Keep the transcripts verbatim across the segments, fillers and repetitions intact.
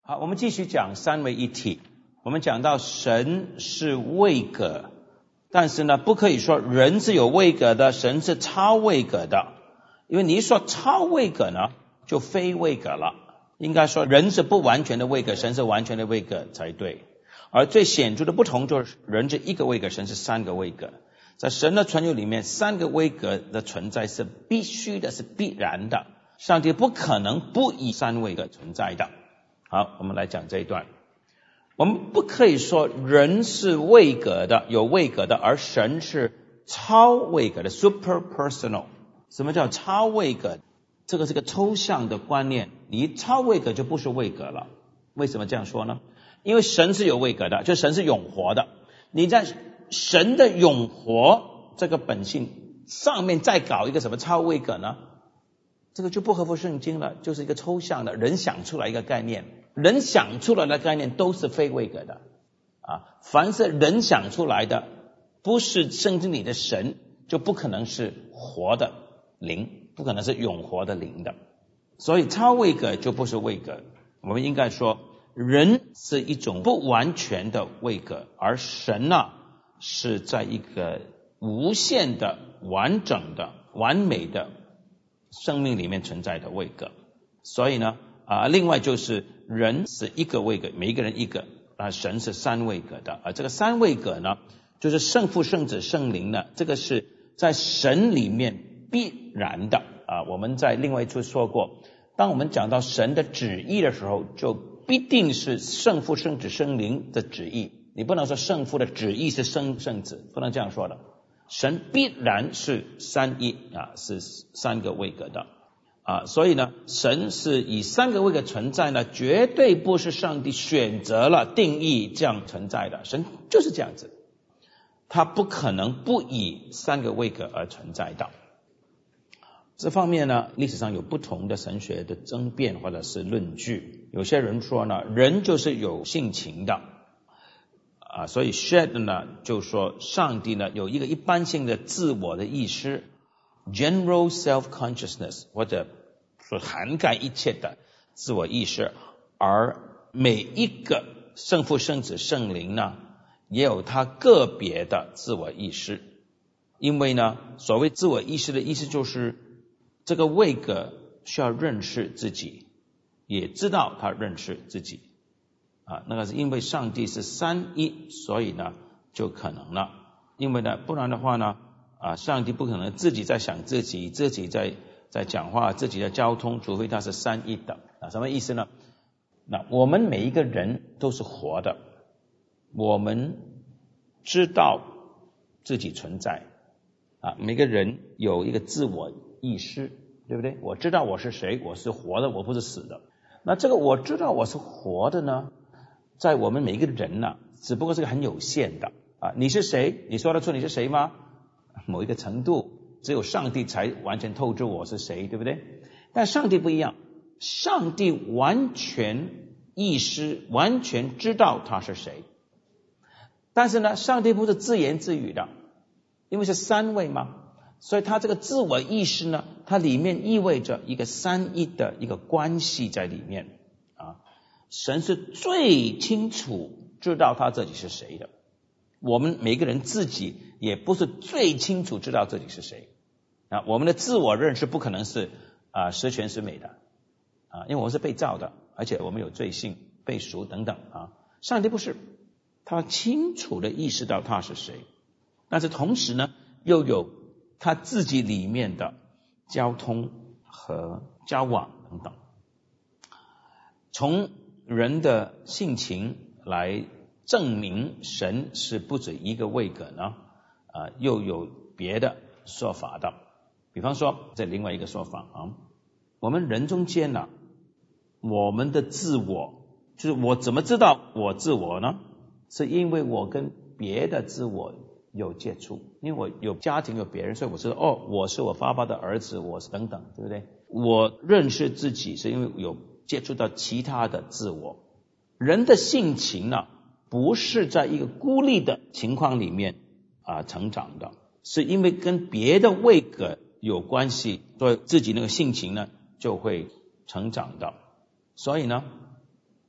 好，我们继续讲三位一体。我们讲到神是位格，但是呢，不可以说人是有位格的，神是超位格的。因为你一说超位格呢，就非位格了。应该说人是不完全的位格，神是完全的位格才对。而最显著的不同就是人是一个位格，神是三个位格。在神的存有里面，三个位格的存在是必须的，是必然的。上帝不可能不以三位格存在的。好，我们来讲这一段。我们不可以说人是位格的，有位格的，而神是超位格的 super personal。 什么叫超位格？这个是个抽象的观念，你超位格就不是位格了。为什么这样说呢？因为神是有位格的，就神是永活的。你在神的永活这个本性上面再搞一个什么超位格呢？这个就不合乎圣经了，就是一个抽象的人想出来一个概念。人想出来的概念都是非位格的啊！凡是人想出来的，不是圣经里的神，就不可能是活的灵，不可能是永活的灵的。所以超位格就不是位格。我们应该说人是一种不完全的位格，而神啊是在一个无限的完整的完美的生命里面存在的位格。所以呢啊，另外就是人是一个位格，每一个人一个啊，神是三位格的。而这个三位格呢，就是圣父、圣子、圣灵呢，这个是在神里面必然的啊。我们在另外一处说过，当我们讲到神的旨意的时候，就必定是圣父、圣子、圣灵的旨意。你不能说圣父的旨意是圣圣子，不能这样说的。神必然是三一啊，是三个位格的。啊，所以呢，神是以三个位格存在呢，绝对不是上帝选择了定义这样存在的，神就是这样子，他不可能不以三个位格而存在的。这方面呢，历史上有不同的神学的争辩或者是论据。有些人说呢，人就是有性情的啊，所以 Shedd 呢就说上帝呢有一个一般性的自我的意识，General self-consciousness， 或者说涵盖一切的自我意识，而每一个圣父、圣子、圣灵呢，也有他个别的自我意识。因为呢，所谓自我意识的意思就是这个位格需要认识自己，也知道他认识自己啊。那个是因为上帝是三一，所以呢就可能了。因为呢，不然的话呢啊，上帝不可能自己在想自己，自己在在讲话，自己的交通，除非他是三一的啊。什么意思呢？那我们每一个人都是活的，我们知道自己存在啊，每个人有一个自我意识，对不对？我知道我是谁，我是活的，我不是死的。那这个我知道我是活的呢，在我们每一个人呢，只不过是个很有限的啊。你是谁？你说得出你是谁吗？某一个程度，只有上帝才完全透知我是谁，对不对？但上帝不一样，上帝完全意识，完全知道他是谁。但是呢，上帝不是自言自语的，因为是三位嘛，所以他这个自我意识呢，它里面意味着一个三一的一个关系在里面啊。神是最清楚知道他自己是谁的。我们每个人自己也不是最清楚知道自己是谁啊，我们的自我认识不可能是啊十全十美的啊，因为我们是被造的，而且我们有罪性、被赎等等啊。上帝不是，他清楚的意识到他是谁，但是同时呢，又有他自己里面的交通和交往等等。从人的性情来证明神是不止一个位格呢，啊，又有别的说法的。比方说，这另外一个说法啊，我们人中间呢、啊，我们的自我，就是我怎么知道我自我呢？是因为我跟别的自我有接触，因为我有家庭有别人，所以我知道哦，我是我爸爸的儿子，我是等等，对不对？我认识自己是因为有接触到其他的自我。人的性情呢、啊，不是在一个孤立的情况里面啊成长的，是因为跟别的位格有关系，所以自己那个性情呢就会成长的。所以呢，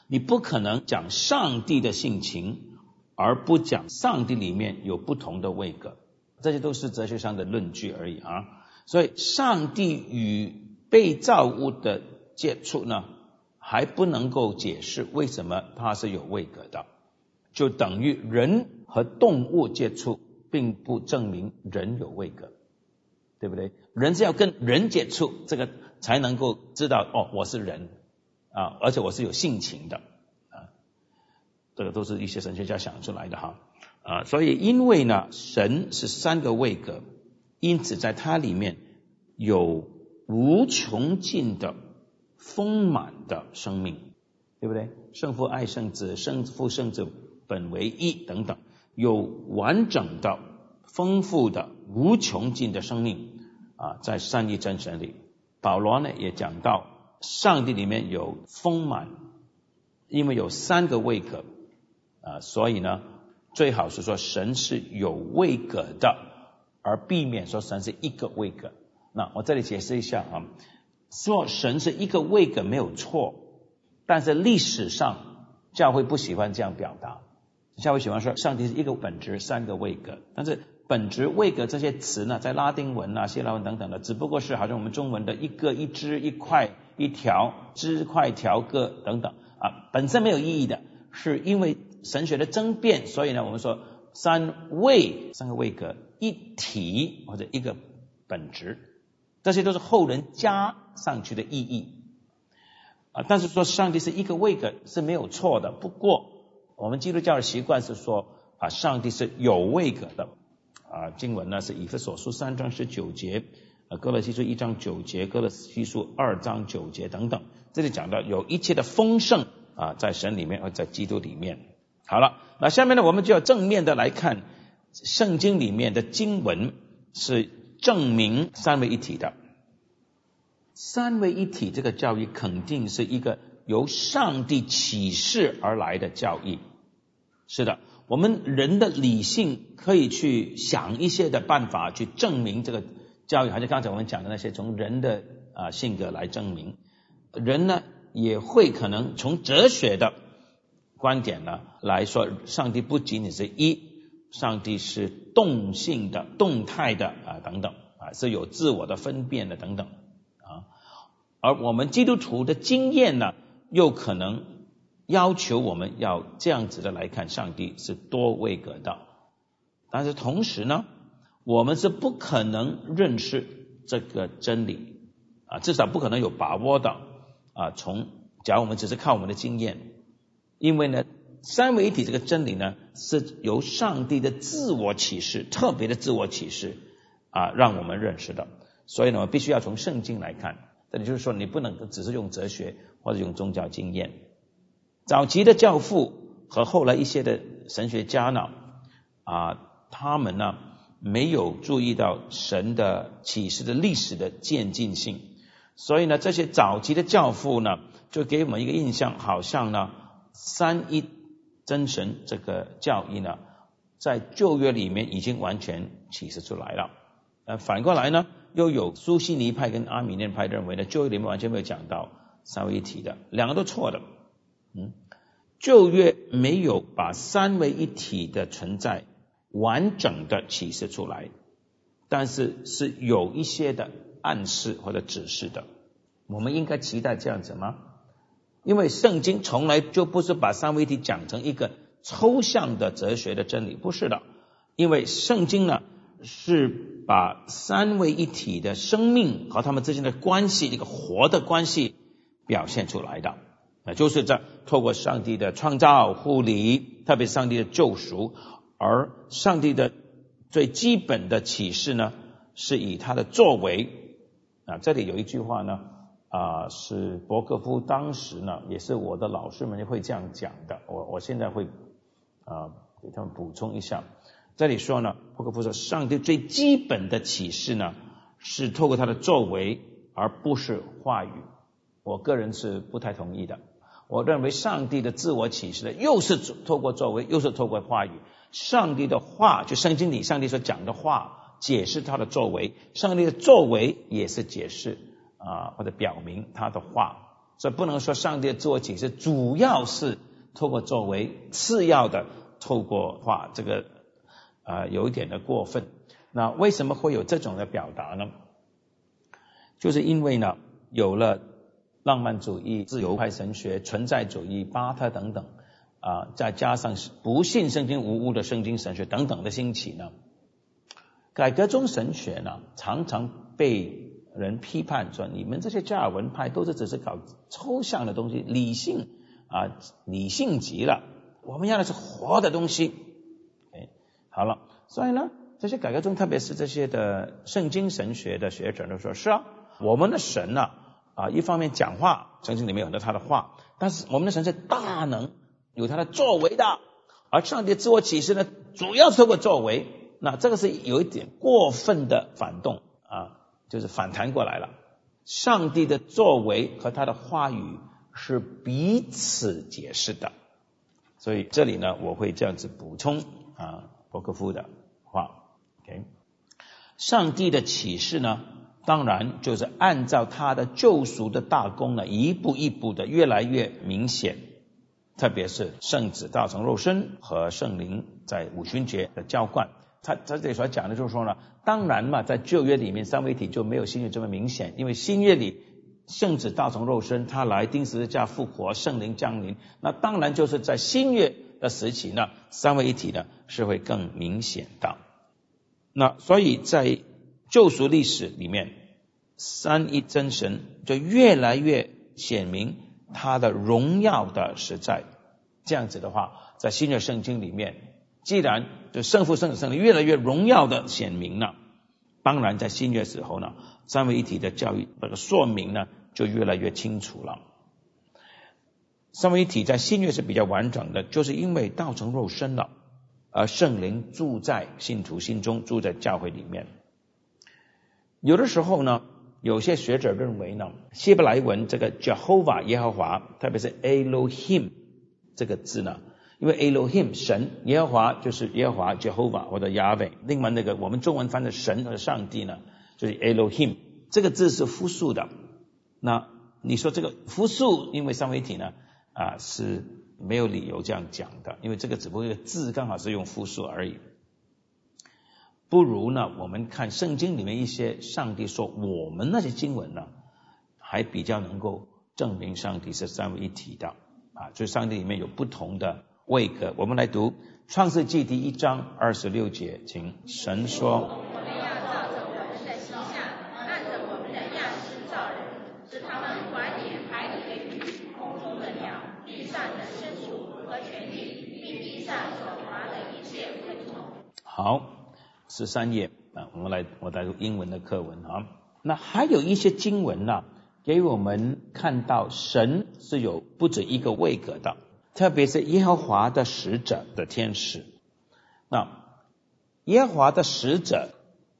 你不可能讲上帝的性情，而不讲上帝里面有不同的位格，这些都是哲学上的论据而已啊。所以上帝与被造物的接触呢，还不能够解释为什么它是有位格的，就等于人和动物接触并不证明人有位格，对不对？人是要跟人接触，这个才能够知道哦，我是人啊，而且我是有性情的啊，这个都是一些神学家想出来的哈啊。所以因为呢，神是三个位格，因此在它里面有无穷尽的丰满的生命，对不对？圣父爱圣子，圣父圣子本为一等等，有完整的丰富的无穷尽的生命啊，在三一真神里。保罗呢也讲到上帝里面有丰满，因为有三个位格啊，所以呢最好是说神是有位格的，而避免说神是一个位格。那我这里解释一下啊，说神是一个位格没有错，但是历史上教会不喜欢这样表达，教会喜欢说上帝是一个本质三个位格，但是本质位格这些词呢，在拉丁文啊希腊文等等的，只不过是好像我们中文的一个一支一块一条支块条个等等啊，本身没有意义的，是因为神学的争辩，所以呢我们说三位三个位格一体或者一个本质，这些都是后人加上去的意义啊。但是说上帝是一个位格是没有错的，不过我们基督教的习惯是说啊，上帝是有位格的啊。经文呢是以弗所书三章十九节，呃，哥罗西书一章九节，哥罗西书二章九节等等，这里讲到有一切的丰盛啊，在神里面和在基督里面。好了，那下面呢我们就要正面的来看圣经里面的经文是证明三位一体的。三位一体这个教义肯定是一个由上帝启示而来的教义。是的，我们人的理性可以去想一些的办法去证明这个教育，好像刚才我们讲的那些从人的啊性格来证明。人呢也会可能从哲学的观点呢来说，上帝不仅仅是一，上帝是动性的动态的啊等等啊，是有自我的分辨的等等啊。而我们基督徒的经验呢又可能要求我们要这样子的来看上帝是多位格的，但是同时呢我们是不可能认识这个真理啊，至少不可能有把握的啊。从假如我们只是靠我们的经验，因为呢三位一体这个真理呢是由上帝的自我启示，特别的自我启示啊让我们认识的，所以呢我们必须要从圣经来看。这里就是说你不能只是用哲学或者用宗教经验。早期的教父和后来一些的神学家呢啊，他们呢没有注意到神的启示的历史的渐进性，所以呢这些早期的教父呢就给我们一个印象，好像呢三一真神这个教义呢在旧约里面已经完全启示出来了。呃，反过来呢又有苏西尼派跟阿米念派认为呢旧约里面完全没有讲到三位一体的，两个都错的。嗯，旧约没有把三位一体的存在完整的启示出来，但是是有一些的暗示或者指示的。我们应该期待这样子吗？因为圣经从来就不是把三位一体讲成一个抽象的哲学的真理，不是的。因为圣经呢是把三位一体的生命和他们之间的关系，一个活的关系表现出来的，那就是在透过上帝的创造护理，特别是上帝的救赎，而上帝的最基本的启示呢是以他的作为啊。这里有一句话呢啊，是伯克夫当时呢也是我的老师们会这样讲的，我我现在会啊给他们补充一下。这里说呢，伯克夫说上帝最基本的启示呢是透过他的作为而不是话语。我个人是不太同意的，我认为上帝的自我启示的又是透过作为又是透过话语。上帝的话就圣经里上帝所讲的话解释他的作为，上帝的作为也是解释啊或者表明他的话。 所以不能说上帝的自我启示主要是透过作为，次要的透过话，这个呃有一点的过分。那为什么会有这种的表达呢？就是因为呢有了浪漫主义、自由派神学、存在主义、巴特等等啊，再加上不信圣经无误的圣经神学等等的兴起呢，改革宗神学呢常常被人批判说，你们这些加尔文派都是只是搞抽象的东西，理性啊理性极了，我们要的是活的东西。哎，好了，所以呢这些改革宗，特别是这些的圣经神学的学者都说，是啊，我们的神呢啊一方面讲话，圣经里面有很多他的话，但是我们的神是大能，有他的作为的，而上帝自我启示呢主要是透过作为。那这个是有一点过分的反动啊，就是反弹过来了。上帝的作为和他的话语是彼此解释的，所以这里呢我会这样子补充啊伯克夫的话。Okay. 上帝的启示呢当然就是按照他的救赎的大功呢一步一步的越来越明显，特别是圣子道成肉身和圣灵在五旬节的浇灌。他他这里所讲的就是说呢，当然嘛，在旧约里面三位一体就没有新约这么明显，因为新约里圣子道成肉身，他来钉十字架复活，圣灵降临，那当然就是在新约的时期呢，三位一体呢是会更明显的。那所以在救赎历史里面，三一真神就越来越显明他的荣耀的实在。这样子的话，在新约圣经里面，既然就圣父圣子圣灵越来越荣耀的显明了，当然在新约时候呢，三位一体的教育这个说明呢就越来越清楚了。三位一体在新约是比较完整的，就是因为道成肉身了，而圣灵住在信徒心中，住在教会里面。有的时候呢，有些学者认为呢，希伯来文这个 Jehovah 耶和华，特别是 Elohim 这个字呢，因为 Elohim 神，耶和华就是耶和华 Jehovah 或者 Yahweh， 另外那个我们中文翻的神和上帝呢，就是 Elohim 这个字是复数的。那你说这个复数，因为三位一体呢啊是没有理由这样讲的，因为这个只不过一个字刚好是用复数而已。不如呢我们看圣经里面一些上帝说我们那些经文呢，还比较能够证明上帝是三位一体的啊，所以上帝里面有不同的位格。我们来读创世纪第一章二十六节，请。神说， 我们要造成我们的形象，按着我们的样式造人，使他们管理海里的鱼、空中的鸟、地上的牲畜和全地，并地上所爬的一切昆虫。 好，十三页啊，我们来我来读英文的课文啊。那还有一些经文呢、啊，给我们看到神是有不止一个位格的，特别是耶和华的使者的天使。那耶和华的使者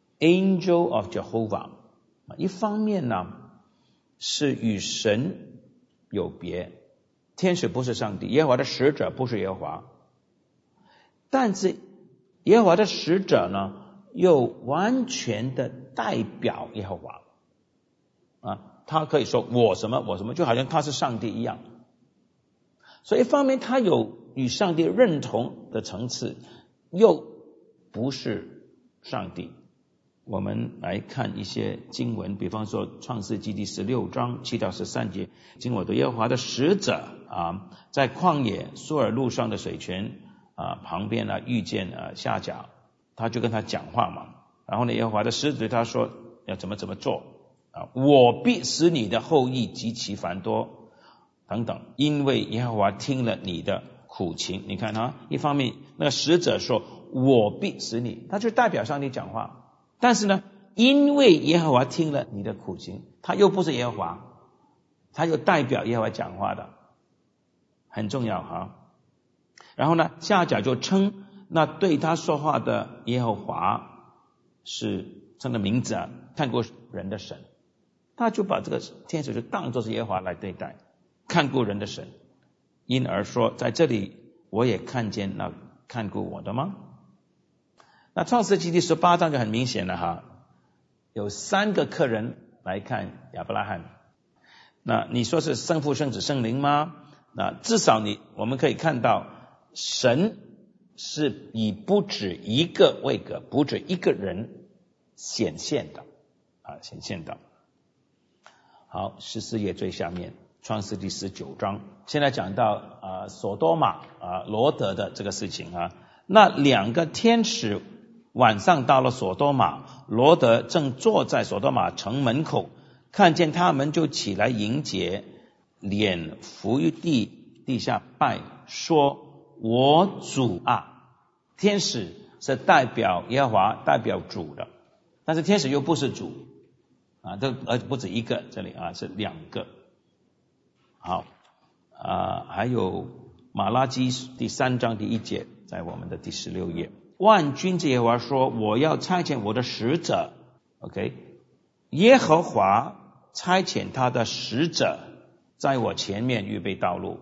Angel of Jehovah， 一方面呢是与神有别，天使不是上帝，耶和华的使者不是耶和华，但是耶和华的使者呢又完全的代表耶和华啊，他可以说我什么我什么，就好像他是上帝一样。所以一方面他有与上帝认同的层次，又不是上帝。我们来看一些经文，比方说创世纪第十六章七到十三节，经我的耶和华的使者啊，在旷野苏尔路上的水泉啊旁边呢遇见啊夏甲，他就跟他讲话嘛。然后呢，耶和华的使者对他说要怎么怎么做啊，我必使你的后裔极其繁多等等，因为耶和华听了你的苦情。你看啊，一方面那个使者说我必使你，他就代表上帝讲话。但是呢，因为耶和华听了你的苦情，他又不是耶和华，他又代表耶和华讲话的，很重要哈。然后呢，夏甲就称那对他说话的耶和华是称的名字啊，看过人的神，他就把这个天使就当作是耶和华来对待，看过人的神，因而说在这里我也看见那看过我的吗？那创世纪第十八章就很明显了哈，有三个客人来看亚伯拉罕。 那你说是圣父、圣子、圣灵吗？那至少你我们可以看到，神是以不止一个位格、不止一个人显现的啊，显现的。好，十四页最下面，创世第十九章，现在讲到啊索多玛啊罗得的这个事情啊。那两个天使晚上到了索多玛，罗得正坐在索多玛城门口，看见他们就起来迎接，脸伏于地，地下拜，说：我主啊。天使是代表耶和华，代表主的，但是天使又不是主啊，这而不止一个，这里啊是两个。好啊，还有马拉基第三章第一节，在我们的第十六页，万军之耶和华说：我要差遣我的使者 OK， 耶和华差遣他的使者在我前面预备道路。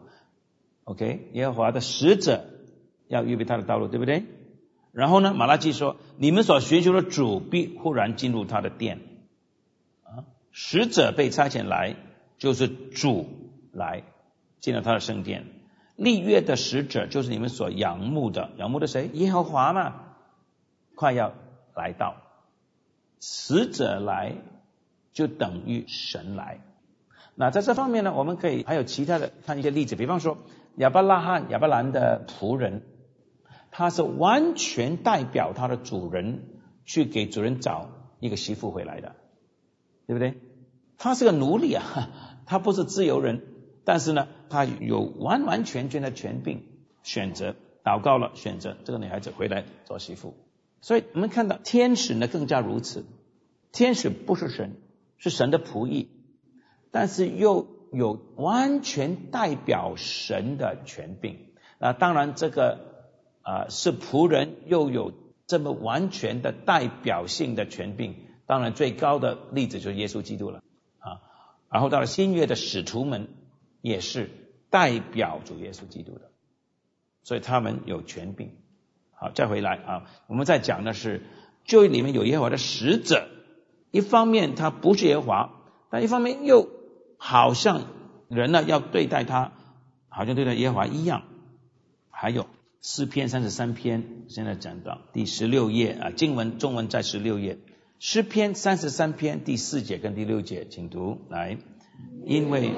OK， 耶和华的使者要预备他的道路，对不对？然后呢，马拉基说：你们所寻求的主必忽然进入他的殿啊，使者被差遣来，就是主来进了他的圣殿。立约的使者就是你们所仰慕的，仰慕的谁？耶和华嘛，快要来到。使者来就等于神来。那在这方面呢，我们可以还有其他的看一些例子，比方说亚伯拉罕亚伯兰的仆人，他是完全代表他的主人去给主人找一个媳妇回来的，对不对？他是个奴隶啊，他不是自由人，但是呢他有完完全全的权柄，选择祷告了，选择这个女孩子回来做媳妇。所以我们看到天使呢更加如此，天使不是神，是神的仆役，但是又有完全代表神的权柄。那当然这个啊、呃、是仆人又有这么完全的代表性的权柄，当然最高的例子就是耶稣基督了啊。然后到了新约的使徒们也是代表主耶稣基督的，所以他们有权柄。好，再回来啊，我们在讲的是旧约里面有耶和华的使者，一方面他不是耶和华，但一方面又好像人呢要对待他好像对待耶和华一样。还有诗篇三十三篇，现在讲到第十六页啊，经文中文在十六页，诗篇三十三篇第四节跟第六节，请读来。因为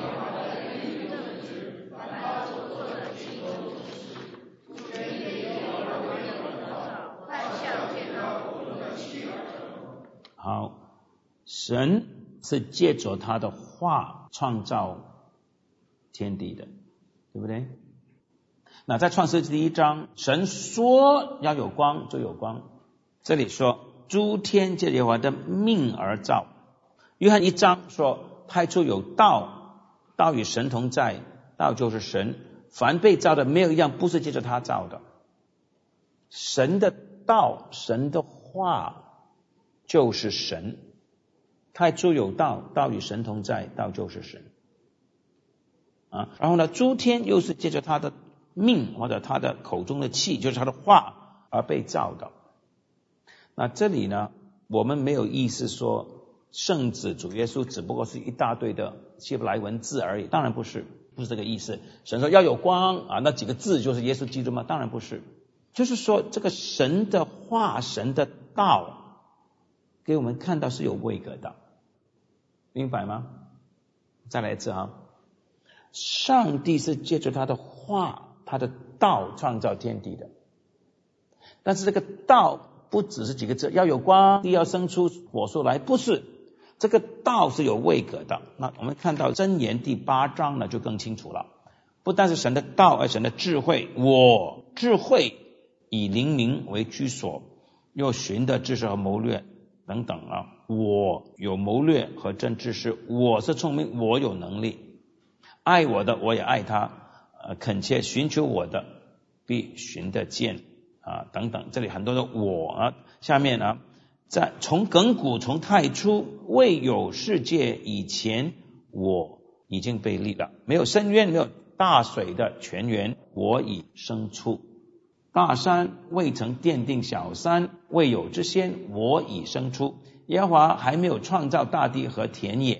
好，神是借着他的话创造天地的，对不对？那在创世纪第一章，神说要有光就有光，这里说诸天借耶和华的命而造。约翰一章说太初有道，道与神同在，道就是神，凡被造的没有一样不是借着他造的。神的道，神的话就是神，太初有道，道与神同在，道就是神啊。然后呢，诸天又是借着他的命或者他的口中的气，就是他的话而被造的。那这里呢，我们没有意思说圣子主耶稣只不过是一大堆的希伯来文字而已，当然不是，不是这个意思。神说要有光啊，那几个字就是耶稣基督吗？当然不是，就是说这个神的话，神的道给我们看到是有位格的，明白吗？再来一次啊，上帝是借着他的话，他的道创造天地的，但是这个道不只是几个字，要有光，地要生出果树来，不是，这个道是有位格的。那我们看到箴言第八章呢就更清楚了，不但是神的道，而神的智慧，我智慧以灵明为居所，又寻得知识和谋略等等啊，我有谋略和真知识，我是聪明，我有能力，爱我的我也爱他，呃，恳切寻求我的必寻得见啊，等等，这里很多的我啊。下面呢，在从亘古从太初未有世界以前，我已经被立了，没有深渊，没有大水的泉源，我已生出。大山未曾奠定小山，未有之先，我已生出。耶和华还没有创造大地和田野，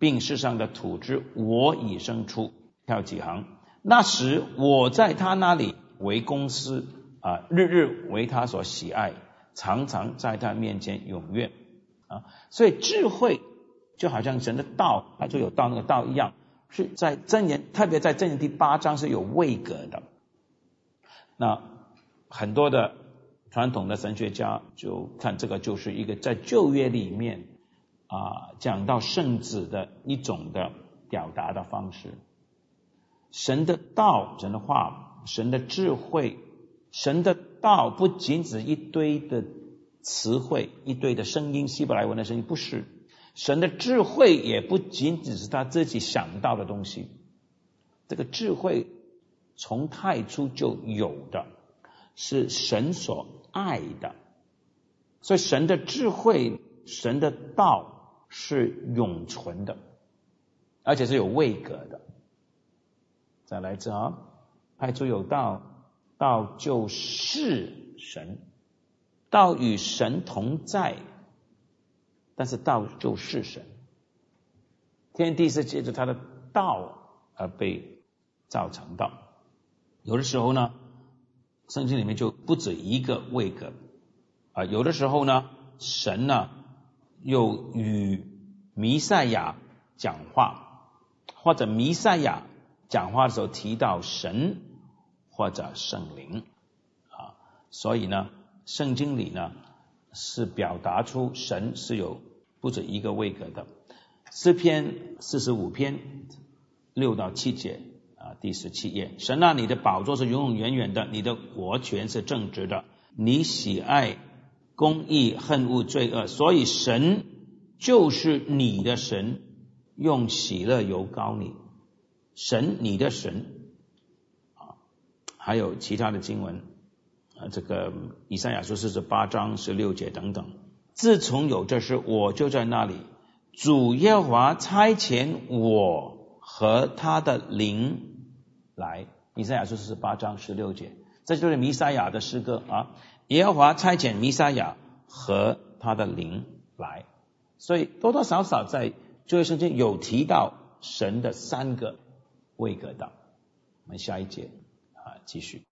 并世上的土之我已生出。跳几行，那时我在他那里为公司啊，日日为他所喜爱，常常在他面前踊跃啊。所以智慧就好像神的道，它就有道那个道一样，是在箴言，特别在箴言第八章是有位格的。那很多的传统的神学家就看这个就是一个在旧约里面啊讲到圣子的一种的表达的方式。神的道，神的话，神的智慧，神的道不仅只一堆的词汇，一堆的声音，希伯来文的声音，不是。神的智慧也不仅只是他自己想到的东西，这个智慧从太初就有的，是神所爱的。所以神的智慧，神的道是永存的，而且是有位格的。再来一次啊，太初有道，道就是神，道与神同在，但是道就是神。天地是借着他的道而被造成的。有的时候呢，圣经里面就不止一个位格啊，有的时候呢，神呢又与弥赛亚讲话，或者弥赛亚讲话的时候提到神或者圣灵啊，所以呢，圣经里呢是表达出神是有不止一个位格的。诗篇四十五篇六到七节啊，第十七页，神啊，你的宝座是永永远远的，你的国权是正直的，你喜爱公义，恨恶罪恶，所以神就是你的神，用喜乐油膏你。神，你的神啊，还有其他的经文啊，这个以赛亚书四十八章十六节等等。自从有这事，我就在那里，主耶和华差遣我和他的灵来。以赛亚书四十八章十六节，这就是弥赛亚的诗歌啊。耶和华差遣弥赛亚和他的灵来，所以多多少少在旧约圣经有提到神的三个位格的。我们下一节啊继续。